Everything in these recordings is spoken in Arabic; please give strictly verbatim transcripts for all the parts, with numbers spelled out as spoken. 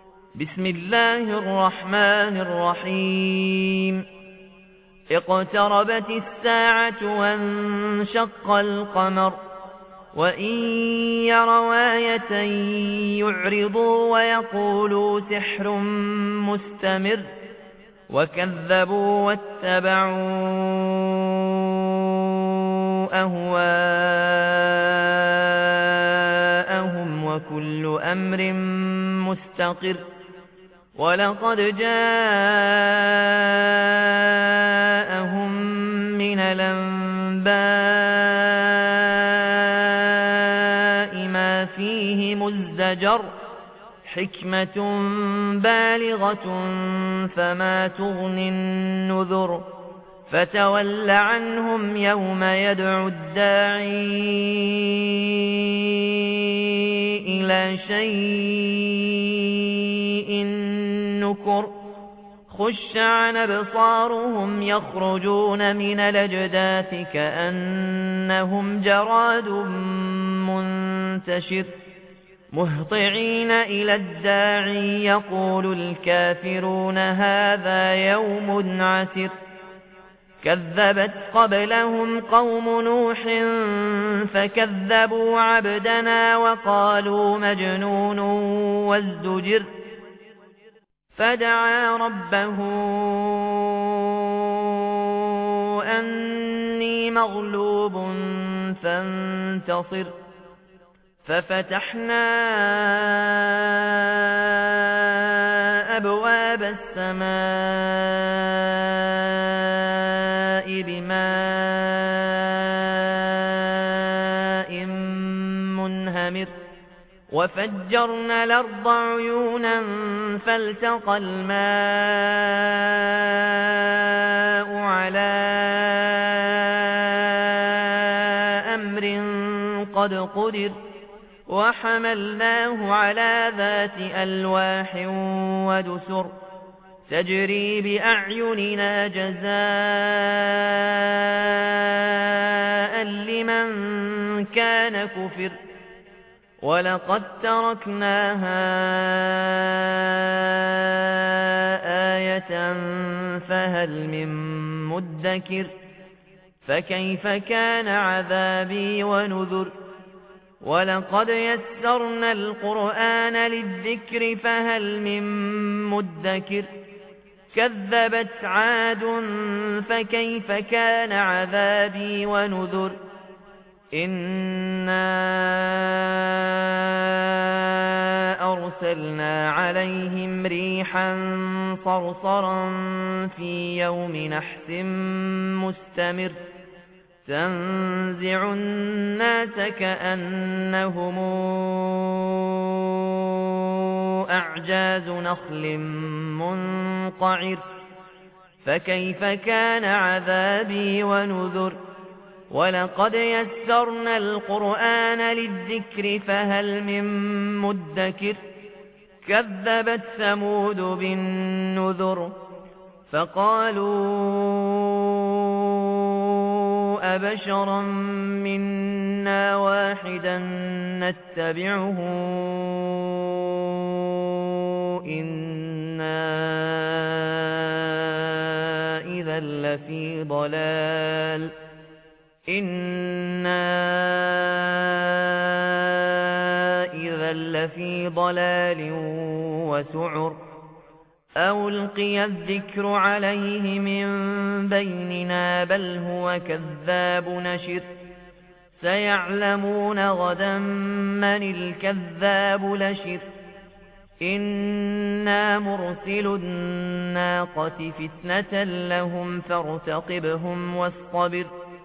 بسم الله الرحمن الرحيم اقتربت الساعة وانشق القمر وإن يروا آية يعرضوا ويقولوا سحر مستمر وكذبوا واتبعوا أهواءهم وكل أمر مستقر ولقد جاءهم من الأنباء ما فيه مزدجر حكمة بالغة فما تغني النذر فتول عنهم يوم يدعو الداعي إلى شيء نكر خش عن أبصارهم يخرجون من الأجداث كأنهم جراد منتشر مهطعين إلى الداعي يقول الكافرون هذا يوم عسر كذبت قبلهم قوم نوح فكذبوا عبدنا وقالوا مجنون وازدجر فدعا ربه أني مغلوب فانتصر ففتحنا أبواب السماء بماء منهمر وفجرنا الأرض عيونا فالتقى الماء على أمر قد قدر وحملناه على ذات ألواح ودسر تجري بأعيننا جزاء لمن كان كفر ولقد تركناها آية فهل من مدكر فكيف كان عذابي ونذر ولقد يسرنا القرآن للذكر فهل من مدكر كذبت عاد فكيف كان عذابي ونذر إنا أرسلنا عليهم ريحا صرصرا في يوم نحس مستمر تنزع الناس كأنهم أعجاز نخل منقعر فكيف كان عذابي ونذر ولقد يسرنا القرآن للذكر فهل من مدكر كذبت ثمود بالنذر فقالوا أبشرا منا واحدا نتبعه إنا إذا لفي ضلال إنا إذا لفي ضلال وسعر أو ألقي الذكر عليه من بيننا بل هو كذاب نشر سيعلمون غدا من الكذاب لشر إنا مرسل الناقة فتنة لهم فارتقبهم واصطبر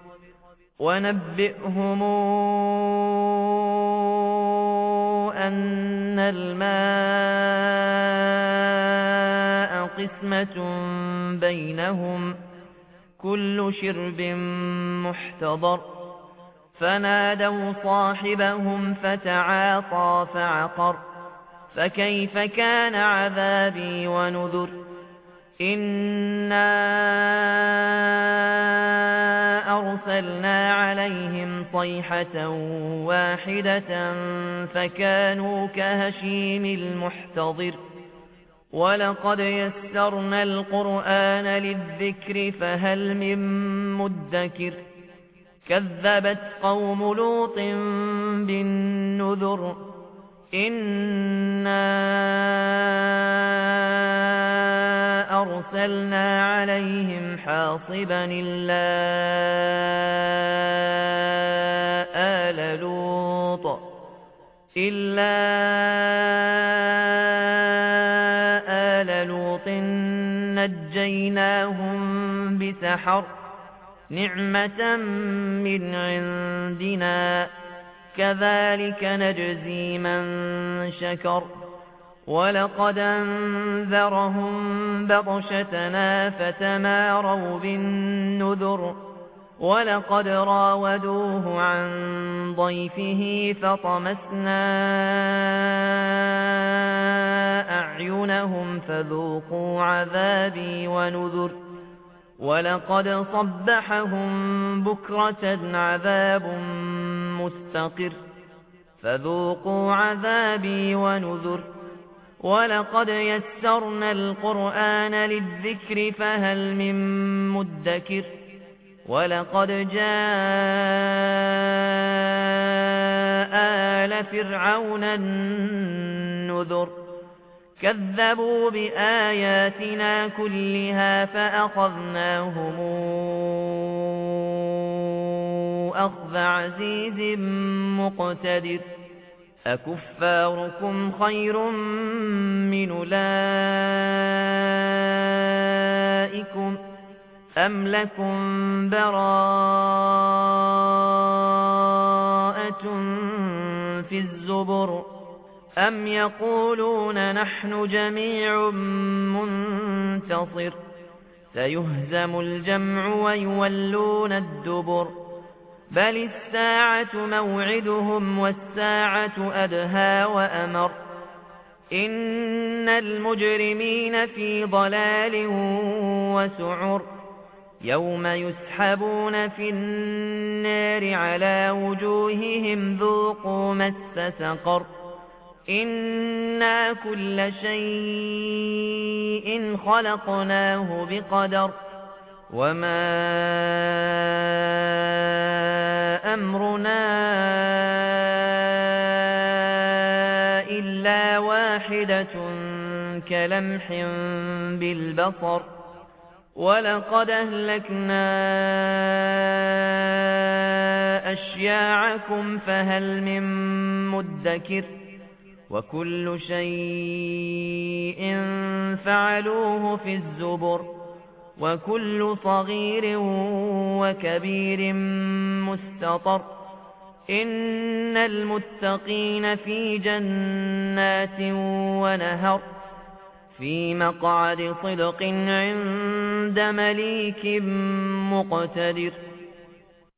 ونبئهم أن الماء قسمة بينهم كل شرب محتضر فنادوا صاحبهم فتعاطى فعقر فكيف كان عذابي ونذر إنا أرسلنا عليهم صيحة واحدة فكانوا كهشيم المحتضر ولقد يسرنا القرآن للذكر فهل من مدكر كذبت قوم لوط بالنذر إنا أرسلنا عليهم حاصبا إلا آل لوط إلا آل لوط نجيناهم بسحر نعمة من عندنا كذلك نجزي من شكر ولقد أنذرهم بطشتنا فتماروا بالنذر ولقد راودوه عن ضيفه فطمسنا أعينهم فذوقوا عذابي ونذر ولقد صبحهم بكرة عذاب مستقر فذوقوا عذابي ونذر ولقد يسرنا القرآن للذكر فهل من مدكر ولقد جاء آل فرعون النذر كذبوا بآياتنا كلها فأخذناهم أخذ عزيز مقتدر أكفاركم خير من أولئكم أم لكم براءة في الزبر أم يقولون نحن جميع منتصر سيهزم الجمع ويولون الدبر بل الساعة موعدهم والساعة أدهى وأمر إن المجرمين في ضلال وسعر يوم يسحبون في النار على وجوههم ذوقوا مس سقر إنا كل شيء خلقناه بقدر وما أمرنا إلا واحدة كلمح بالبصر ولقد أهلكنا أشياعكم فهل من مدكر وكل شيء فعلوه في الزبر وكل صغير وكبير مستطر إن المتقين في جنات ونهر في مقعد صدق عند مليك مقتدر